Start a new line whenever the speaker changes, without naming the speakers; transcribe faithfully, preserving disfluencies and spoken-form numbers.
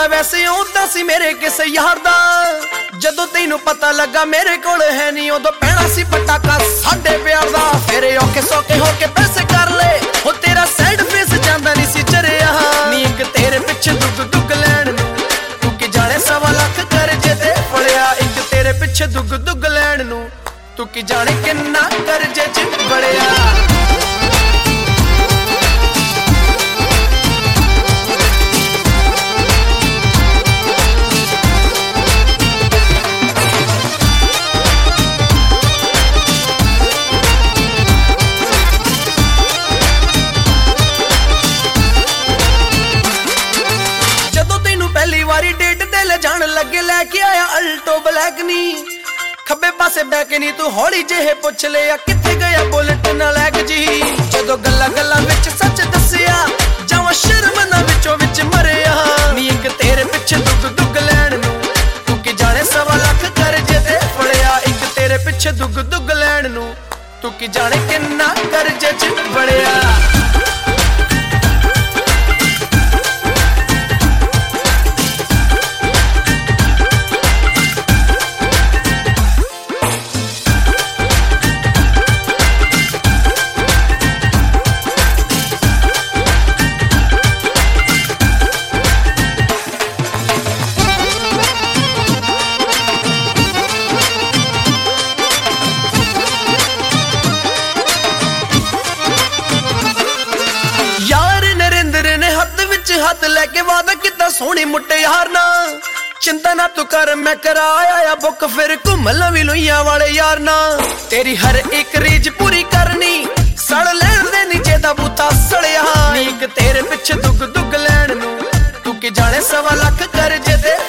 वैसे औंदा सी मेरे किस यार दा जदों तैनू पता लगा मेरे कोल है नहीं उदों पैना सी पटाका साडे प्यार दा फिर औखे सौखे होके पैसे कर ले हो तेरा सैड फेस जांदा नहीं सी चरिया नी एक तेरे पिछे दुग दुग लैण नू तू की जाने सवा लख करजे ते फड़िया एक तेरे पिछे दुग दुग लैण नू तू की जाने किन्ना करजे च बड़िया जान लगे लैके आया अल्टो ब्लैक नी खब्बे पासे बैक नी तू हौली जेहे पुछ लिया किथे गया बुलेट ना लैग जी जदों गल्ला गल्ला विच सच दसिया जावां शर्म ना विचों विच मरिया नी एक तेरे पिछे दुग दुग लैण नू तू की जाने सवा लख करजे ते फड़िया एक तेरे पिछे दुग दुग लैण नू तू की जाने किन्ना करजे च बड़िया हथ लैके वादा किता सोहनी मुट्टे यार ना चिंता ना तू कर मैं कराया बुक फिर घूम लवी लुइया वाले यार ना तेरी हर एक रीज पूरी करनी सड़ लैण दे नीचे दा बूता सड़िया नी एक तेरे पिछे दुग दुग लैण नू तू की जाने सवा लख करजे ते